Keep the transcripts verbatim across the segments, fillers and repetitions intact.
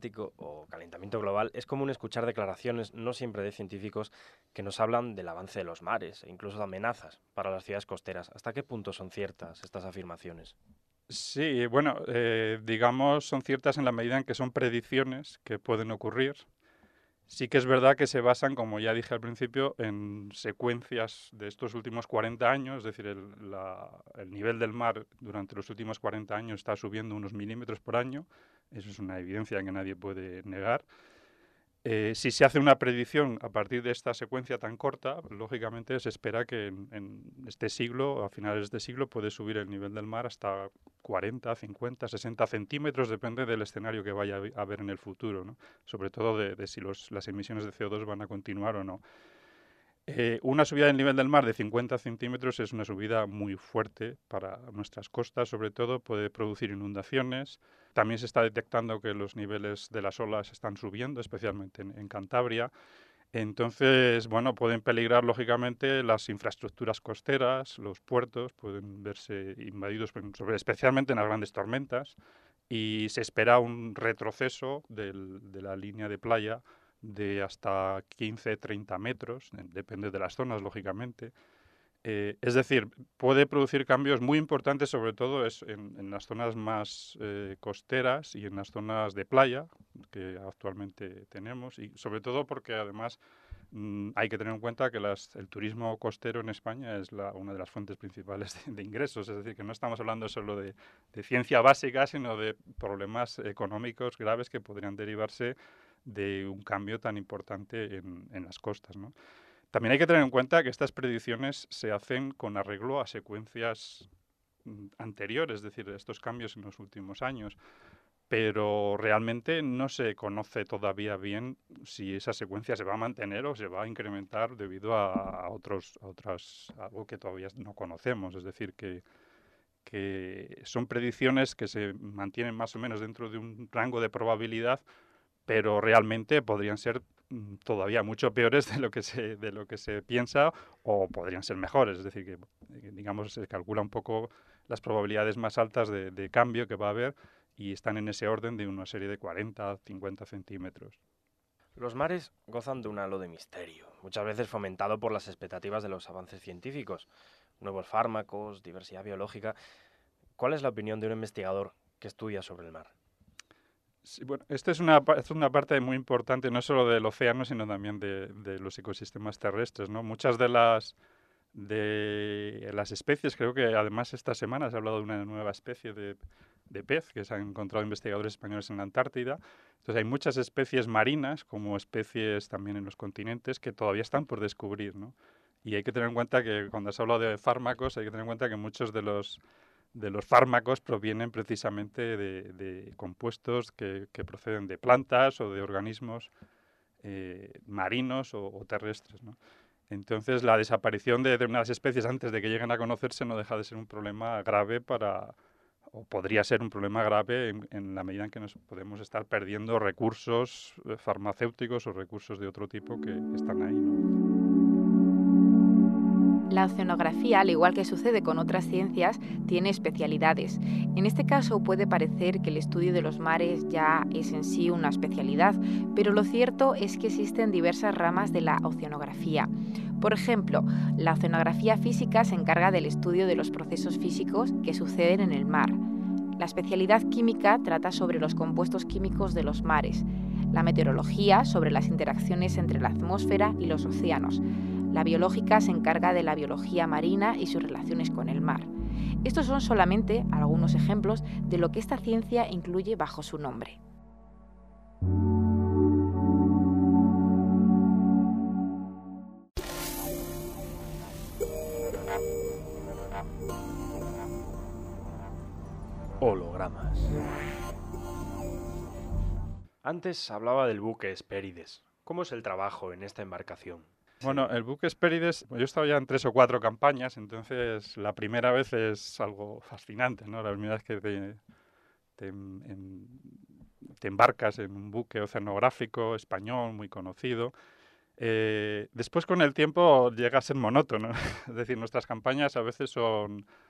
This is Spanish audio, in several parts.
climático o calentamiento global, es común escuchar declaraciones, no siempre de científicos, que nos hablan del avance de los mares e incluso de amenazas para las ciudades costeras. ¿Hasta qué punto son ciertas estas afirmaciones? Sí, bueno, eh, digamos, son ciertas en la medida en que son predicciones que pueden ocurrir. Sí que es verdad que se basan, como ya dije al principio, en secuencias de estos últimos cuarenta años, es decir, el, la- el nivel del mar durante los últimos cuarenta años está subiendo unos milímetros por año. Eso es una evidencia que nadie puede negar. Eh, si se hace una predicción a partir de esta secuencia tan corta, lógicamente se espera que en, en este siglo, a finales de este siglo, puede subir el nivel del mar hasta cuarenta, cincuenta, sesenta centímetros, depende del escenario que vaya a haber en el futuro, ¿no? Sobre todo de, de si los, las emisiones de C O dos van a continuar o no. Eh, una subida del nivel del mar de cincuenta centímetros es una subida muy fuerte para nuestras costas, sobre todo puede producir inundaciones. También se está detectando que los niveles de las olas están subiendo, especialmente en, en Cantabria. Entonces, bueno, pueden peligrar lógicamente las infraestructuras costeras, los puertos, pueden verse invadidos, sobre, especialmente en las grandes tormentas, y se espera un retroceso del, de la línea de playa de hasta quince, treinta metros, eh, depende de las zonas, lógicamente. Eh, es decir, puede producir cambios muy importantes, sobre todo es en, en las zonas más eh, costeras y en las zonas de playa que actualmente tenemos, y sobre todo porque además mm, hay que tener en cuenta que las, el turismo costero en España es la, una de las fuentes principales de, de ingresos, es decir, que no estamos hablando solo de, de ciencia básica, sino de problemas económicos graves que podrían derivarse de un cambio tan importante en, en las costas, ¿no? También hay que tener en cuenta que estas predicciones se hacen con arreglo a secuencias mm, anteriores, es decir, estos cambios en los últimos años, pero realmente no se conoce todavía bien si esa secuencia se va a mantener o se va a incrementar debido a, a otros, a otras, algo que todavía no conocemos, es decir, que, que son predicciones que se mantienen más o menos dentro de un rango de probabilidad, pero realmente podrían ser mm, todavía mucho peores de lo que se de lo que se piensa, o podrían ser mejores, es decir, que eh, digamos se calcula un poco las probabilidades más altas de, de cambio que va a haber y están en ese orden de una serie de cuarenta, cincuenta centímetros. Los mares gozan de un halo de misterio, muchas veces fomentado por las expectativas de los avances científicos, nuevos fármacos, diversidad biológica. ¿Cuál es la opinión de un investigador que estudia sobre el mar? Sí, bueno, esta es una, pa- es una parte muy importante no solo del océano, sino también de, de los ecosistemas terrestres, ¿no? Muchas de las de las especies, creo que además esta semana se ha hablado de una nueva especie de, de pez que se han encontrado investigadores españoles en la Antártida. Entonces hay muchas especies marinas, como especies también en los continentes, que todavía están por descubrir, ¿no? Y hay que tener en cuenta que cuando se habla de fármacos, hay que tener en cuenta que muchos de los de los fármacos provienen precisamente de, de compuestos que, que, proceden de plantas o de organismos eh, marinos o, o terrestres, ¿no? Entonces, la desaparición de determinadas especies antes de que lleguen a conocerse no deja de ser un problema grave para, o podría ser un problema grave en, en la medida en que nos podemos estar perdiendo recursos eh, farmacéuticos o recursos de otro tipo que están ahí, ¿no? La oceanografía, al igual que sucede con otras ciencias, tiene especialidades. En este caso puede parecer que el estudio de los mares ya es en sí una especialidad, pero lo cierto es que existen diversas ramas de la oceanografía. Por ejemplo, la oceanografía física se encarga del estudio de los procesos físicos que suceden en el mar. La especialidad química trata sobre los compuestos químicos de los mares. La meteorología sobre las interacciones entre la atmósfera y los océanos. La biológica se encarga de la biología marina y sus relaciones con el mar. Estos son solamente algunos ejemplos de lo que esta ciencia incluye bajo su nombre. Hologramas. Antes hablaba del buque Hespérides. ¿Cómo es el trabajo en esta embarcación? Bueno, Sí. el buque Hespérides, yo he estado ya en tres o cuatro campañas, entonces la primera vez es algo fascinante, ¿no? La primera vez que te, te, en- te embarcas en un buque oceanográfico español muy conocido. Eh, después con el tiempo llega a ser monótono, es decir, nuestras campañas a veces son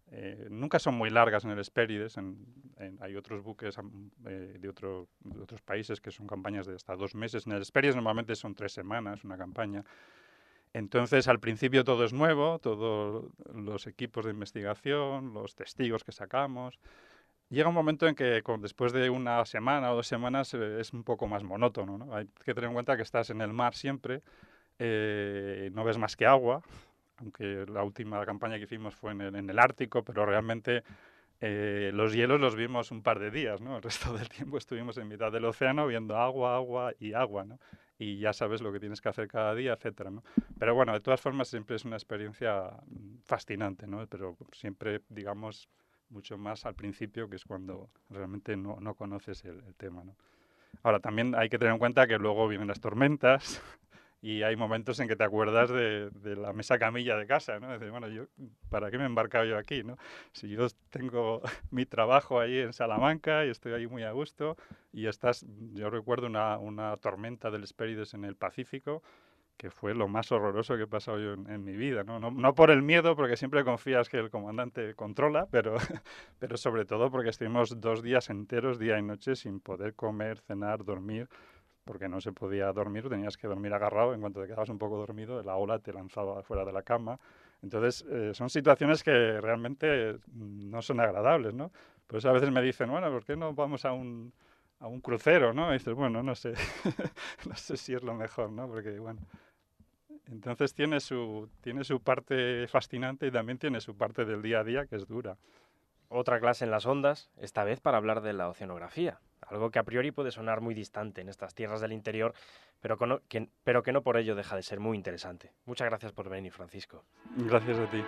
Eh, nunca son muy largas en el Hespérides, en, en, hay otros buques eh, de, otro, de otros países que son campañas de hasta dos meses. En el Hespérides normalmente son tres semanas una campaña. Entonces, al principio todo es nuevo, todos los equipos de investigación, los testigos que sacamos. Llega un momento en que con, después de una semana o dos semanas eh, es un poco más monótono, ¿no? Hay que tener en cuenta que estás en el mar siempre, eh, no ves más que agua, aunque la última campaña que hicimos fue en el, en el Ártico, pero realmente eh, los hielos los vimos un par de días, ¿no? El resto del tiempo estuvimos en mitad del océano viendo agua, agua y agua, ¿no? Y ya sabes lo que tienes que hacer cada día, etcétera, ¿no? Pero bueno, de todas formas siempre es una experiencia fascinante, ¿no? Pero siempre, digamos, mucho más al principio, que es cuando realmente no, no conoces el, el tema, ¿no? Ahora, también hay que tener en cuenta que luego vienen las tormentas y hay momentos en que te acuerdas de, de la mesa camilla de casa, ¿no? Dices, bueno, yo, ¿para qué me he embarcado yo aquí, no? Si yo tengo mi trabajo ahí en Salamanca y estoy ahí muy a gusto y estás, yo recuerdo una, una tormenta del Hespérides en el Pacífico, que fue lo más horroroso que he pasado yo en, en mi vida, ¿no? ¿no? No por el miedo, porque siempre confías que el comandante controla, pero, pero sobre todo porque estuvimos dos días enteros, día y noche, sin poder comer, cenar, dormir, porque no se podía dormir, tenías que dormir agarrado. En cuanto te quedabas un poco dormido, la ola te lanzaba fuera de la cama. Entonces, eh, son situaciones que realmente no son agradables, ¿no? Por eso a veces me dicen, bueno, ¿por qué no vamos a un, a un crucero, ¿no? Y dices, bueno, no sé, no sé si es lo mejor, ¿no? Porque, bueno, entonces tiene su, tiene su parte fascinante y también tiene su parte del día a día que es dura. Otra clase en las ondas, esta vez para hablar de la oceanografía, algo que a priori puede sonar muy distante en estas tierras del interior, pero que no, que, pero que no por ello deja de ser muy interesante. Muchas gracias por venir, Francisco. Gracias a ti.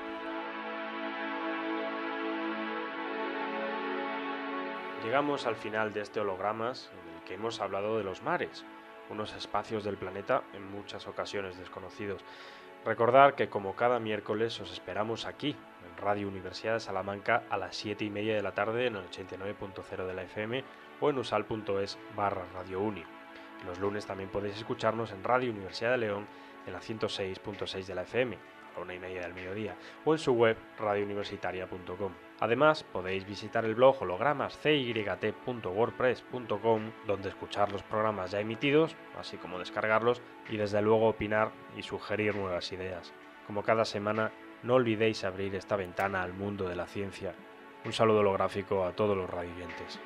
Llegamos al final de este hologramas en el que hemos hablado de los mares, unos espacios del planeta en muchas ocasiones desconocidos. Recordar que como cada miércoles os esperamos aquí, en Radio Universidad de Salamanca, a las siete y media de la tarde en el ochenta y nueve punto cero de la F M o en usal punto es barra Radio Uni. Los lunes también podéis escucharnos en Radio Universidad de León en la ciento seis punto seis de la F M, a la una y media del mediodía, o en su web radio universitaria punto com. Además, podéis visitar el blog hologramas c y t punto wordpress punto com, donde escuchar los programas ya emitidos, así como descargarlos, y desde luego opinar y sugerir nuevas ideas. Como cada semana, no olvidéis abrir esta ventana al mundo de la ciencia. Un saludo holográfico a todos los radioyentes.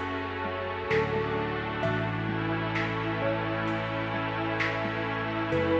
Thank you.